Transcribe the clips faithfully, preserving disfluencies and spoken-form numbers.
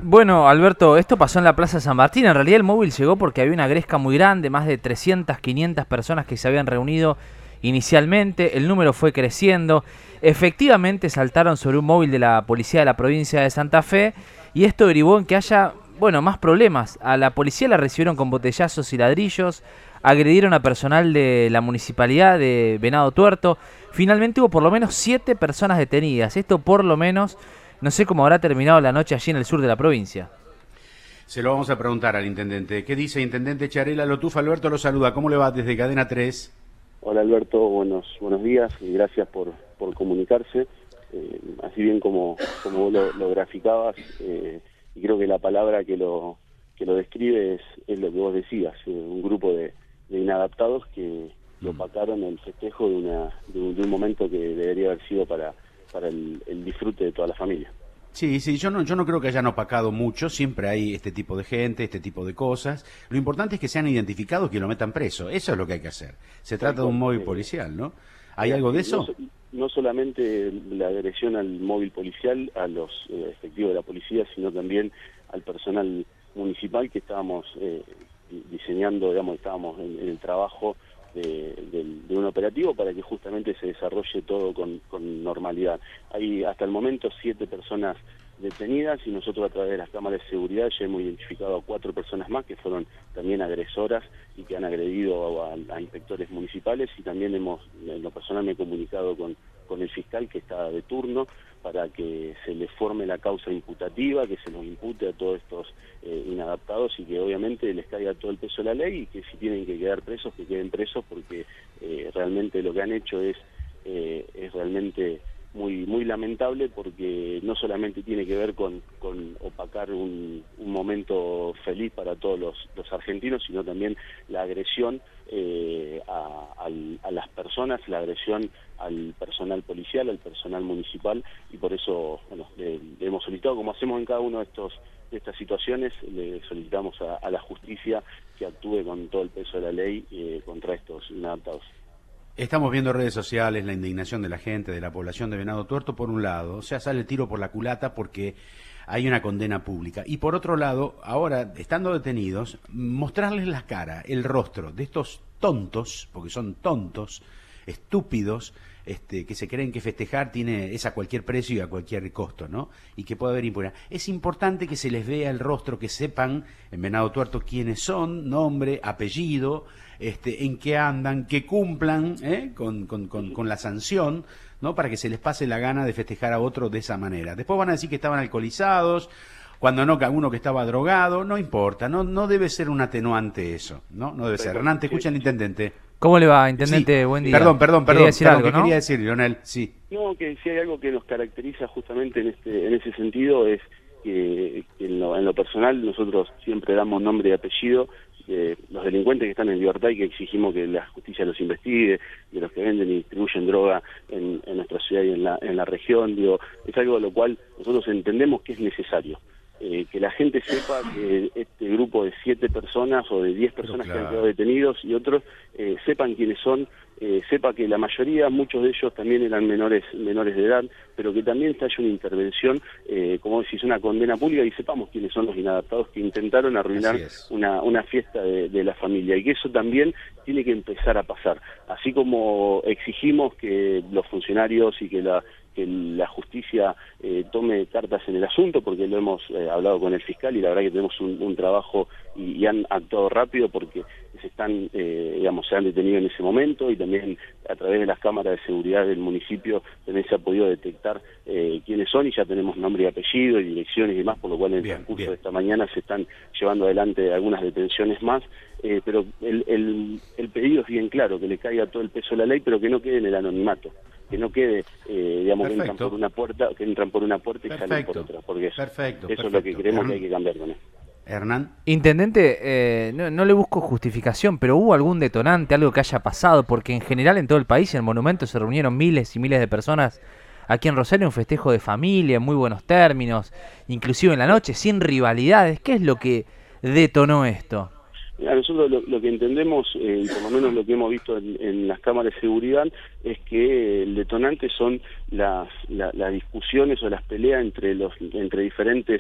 Bueno, Alberto, esto pasó en la Plaza San Martín. En realidad el móvil llegó porque había una gresca muy grande, más de trescientas, quinientas personas que se habían reunido inicialmente. El número fue creciendo. Efectivamente saltaron sobre un móvil de la policía de la provincia de Santa Fe y esto derivó en que haya, bueno, más problemas. A la policía la recibieron con botellazos y ladrillos, agredieron a personal de la municipalidad de Venado Tuerto. Finalmente hubo por lo menos siete personas detenidas. Esto por lo menos, no sé cómo habrá terminado la noche allí en el sur de la provincia. Se lo vamos a preguntar al intendente. ¿Qué dice intendente Charela Lotufa? Alberto lo saluda. ¿Cómo le va desde Cadena tres? Hola Alberto, buenos buenos días y gracias por, por comunicarse. Eh, así bien como, como vos lo, lo graficabas, eh, y creo que la palabra que lo que lo describe es, es lo que vos decías, eh, un grupo de, de inadaptados que mm. opacaron el festejo de, una, de, un, de un momento que debería haber sido para, para el, el disfrute de toda la familia. Sí, sí, yo no, yo no creo que hayan opacado mucho, siempre hay este tipo de gente, este tipo de cosas. Lo importante es que sean identificados y que lo metan preso, eso es lo que hay que hacer. Se trata de un móvil policial, ¿no? ¿Hay algo de eso? No, no solamente la agresión al móvil policial, a los eh, efectivos de la policía, sino también al personal municipal que estábamos eh, diseñando, digamos, estábamos en, en el trabajo De, de, de un operativo para que justamente se desarrolle todo con, con normalidad. Hay hasta el momento siete personas detenidas y nosotros a través de las cámaras de seguridad ya hemos identificado a cuatro personas más que fueron también agresoras y que han agredido a, a inspectores municipales, y también hemos, en lo personal me he comunicado con, con el fiscal que está de turno para que se les forme la causa imputativa, que se los impute a todos estos eh, inadaptados y que obviamente les caiga todo el peso de la ley, y que si tienen que quedar presos, que queden presos, porque eh, realmente lo que han hecho es, eh, es realmente muy muy lamentable, porque no solamente tiene que ver con, con opacar un, un momento feliz para todos los, los argentinos, sino también la agresión eh, a, a, a las personas, la agresión al personal policial, al personal municipal, y por eso bueno, le, le hemos solicitado, como hacemos en cada uno de estos de estas situaciones, le solicitamos a, a la justicia que actúe con todo el peso de la ley eh, contra estos inadaptados. Estamos viendo redes sociales, la indignación de la gente, de la población de Venado Tuerto, por un lado, o sea, sale el tiro por la culata porque hay una condena pública. Y por otro lado, ahora, estando detenidos, mostrarles la cara, el rostro de estos tontos, porque son tontos, estúpidos, este, que se creen que festejar tiene es a cualquier precio y a cualquier costo, ¿no? Y que puede haber impunidad. Es importante que se les vea el rostro, que sepan en Venado Tuerto quiénes son, nombre, apellido, este, en qué andan, que cumplan ¿eh? con, con, con, con la sanción, ¿no? Para que se les pase la gana de festejar a otro de esa manera. Después van a decir que estaban alcoholizados, cuando no, que uno que estaba drogado, no importa, no, no debe ser un atenuante eso, ¿no? No debe ser. Hernán, te escucha el intendente. ¿Cómo le va, intendente? Sí. Buen día. Perdón, perdón, perdón. Decir perdón algo, ¿qué ¿no? quería decir, Lionel? Sí. No, que si hay algo que nos caracteriza justamente en este en ese sentido es que, que en, lo, en lo personal nosotros siempre damos nombre y apellido de los delincuentes que están en libertad y que exigimos que la justicia los investigue, de los que venden y distribuyen droga en, en nuestra ciudad y en la, en la región. Digo, es algo de lo cual nosotros entendemos que es necesario. Eh, que la gente sepa que este grupo de siete personas o de diez personas claro. que han quedado detenidos y otros eh, sepan quiénes son, eh, sepa que la mayoría, muchos de ellos también eran menores menores de edad, pero que también se haya una intervención, eh, como decís, una condena pública, y sepamos quiénes son los inadaptados que intentaron arruinar una, una fiesta de, de la familia, y que eso también tiene que empezar a pasar. Así como exigimos que los funcionarios y que la que la justicia eh, tome cartas en el asunto, porque lo hemos eh, hablado con el fiscal y la verdad que tenemos un, un trabajo y, y han actuado rápido porque se están, eh, digamos, se han detenido en ese momento, y también a través de las cámaras de seguridad del municipio también se ha podido detectar eh, quiénes son, y ya tenemos nombre y apellido y direcciones y demás, por lo cual en el bien, transcurso bien. de esta mañana se están llevando adelante algunas detenciones más, eh, pero el, el, el pedido es bien claro, que le caiga todo el peso de la ley, pero que no quede en el anonimato, que no quede, eh, digamos, que entran por una puerta, que entran por una puerta y perfecto. salen por otra, porque eso, perfecto, eso perfecto. es lo que creemos Hernán. que hay que cambiar con esto. Hernán. Intendente, eh, no, no le busco justificación, pero ¿hubo algún detonante, algo que haya pasado? Porque en general en todo el país, en el monumento, se reunieron miles y miles de personas. Aquí en Rosario, un festejo de familia, en muy buenos términos, inclusive en la noche, sin rivalidades. ¿Qué es lo que detonó esto? A nosotros lo, lo que entendemos, eh, y por lo menos lo que hemos visto en, en las cámaras de seguridad, es que el detonante son las, la, las discusiones o las peleas entre los entre diferentes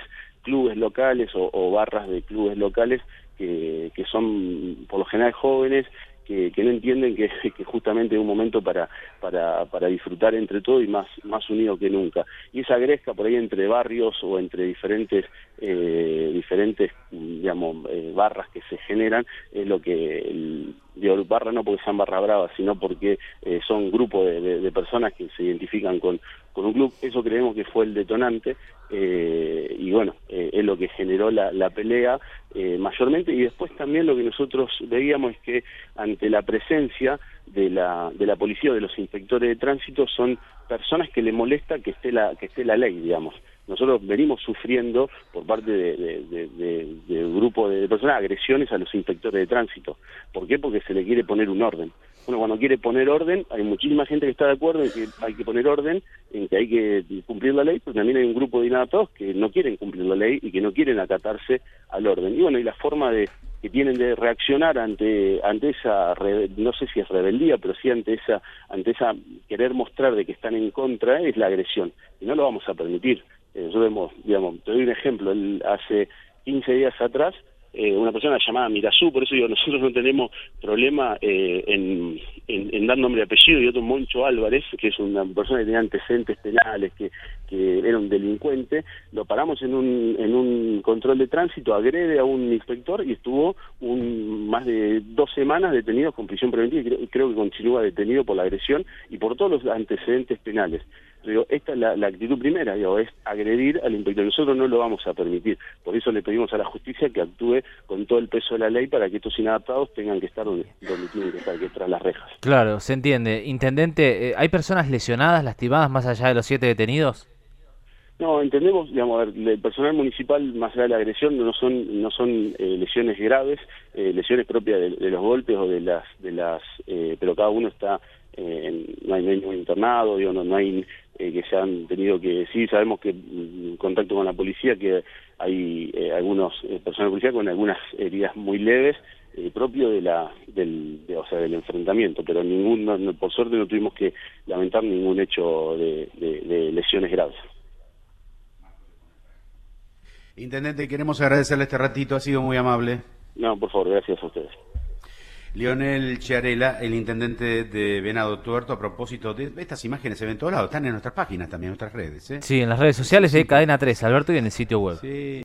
clubes locales o, o barras de clubes locales que, que son por lo general jóvenes, que, que no entienden que, que justamente es un momento para, para, para disfrutar entre todos y más, más unidos que nunca. Y esa gresca por ahí entre barrios o entre diferentes, eh, diferentes digamos, eh, barras que se generan, es lo que, el, digo, barra no porque sean barra brava, sino porque eh, son grupos de, de, de personas que se identifican con, con un club. Eso creemos que fue el detonante, eh, y bueno, eh, es lo que generó la, la pelea eh, mayormente. Y después también lo que nosotros veíamos es que ante la presencia de la, de la policía o de los inspectores de tránsito son personas que le molesta que esté la, que esté la ley, digamos. Nosotros venimos sufriendo por parte de, de, de, de, de un grupo de personas agresiones a los inspectores de tránsito. ¿Por qué? Porque se le quiere poner un orden. Bueno, cuando quiere poner orden, hay muchísima gente que está de acuerdo en que hay que poner orden, en que hay que cumplir la ley, pero también hay un grupo de inadaptados que no quieren cumplir la ley y que no quieren acatarse al orden. Y bueno, y la forma de que tienen de reaccionar ante ante esa, no sé si es rebeldía, pero sí ante esa ante esa querer mostrar de que están en contra, es la agresión. Y no lo vamos a permitir. Eh, nosotros hemos, digamos, te doy un ejemplo, el, hace quince días atrás, eh, una persona llamada Mirazú, por eso digo, nosotros no tenemos problema eh, en, en, en dar nombre y apellido, y otro Moncho Álvarez, que es una persona que tenía antecedentes penales, que, que era un delincuente, lo paramos en un, en un control de tránsito, agrede a un inspector y estuvo un, más de dos semanas detenido con prisión preventiva, y creo, creo que continúa detenido por la agresión y por todos los antecedentes penales. Digo, esta es la, la actitud primera, digo, es agredir al inspector. Nosotros no lo vamos a permitir. Por eso le pedimos a la justicia que actúe con todo el peso de la ley para que estos inadaptados tengan que estar donde, donde tienen que estar, que tras las rejas. Claro, se entiende. Intendente, eh, ¿hay personas lesionadas, lastimadas, más allá de los siete detenidos? No, entendemos, digamos, a ver, el personal municipal, más allá de la agresión, no son no son eh, lesiones graves, eh, lesiones propias de, de los golpes o de las, de las eh, pero cada uno está, eh, en, no hay ningún internado, digo, no, no hay eh, que se han tenido que, sí, sabemos que en contacto con la policía, que hay eh, algunos eh, personal policial con algunas heridas muy leves, eh, propio de la del de, o sea del enfrentamiento, pero ningún no, no, por suerte no tuvimos que lamentar ningún hecho de, de, de lesiones graves. Intendente, queremos agradecerle este ratito, ha sido muy amable. No, por favor, gracias a ustedes. Leonel Chiarella, el intendente de Venado Tuerto, a propósito de estas imágenes, se ven en todos lados, están en nuestras páginas también, en nuestras redes. ¿eh? Sí, en las redes sociales de Cadena tres, Alberto, y en el sitio web. Sí.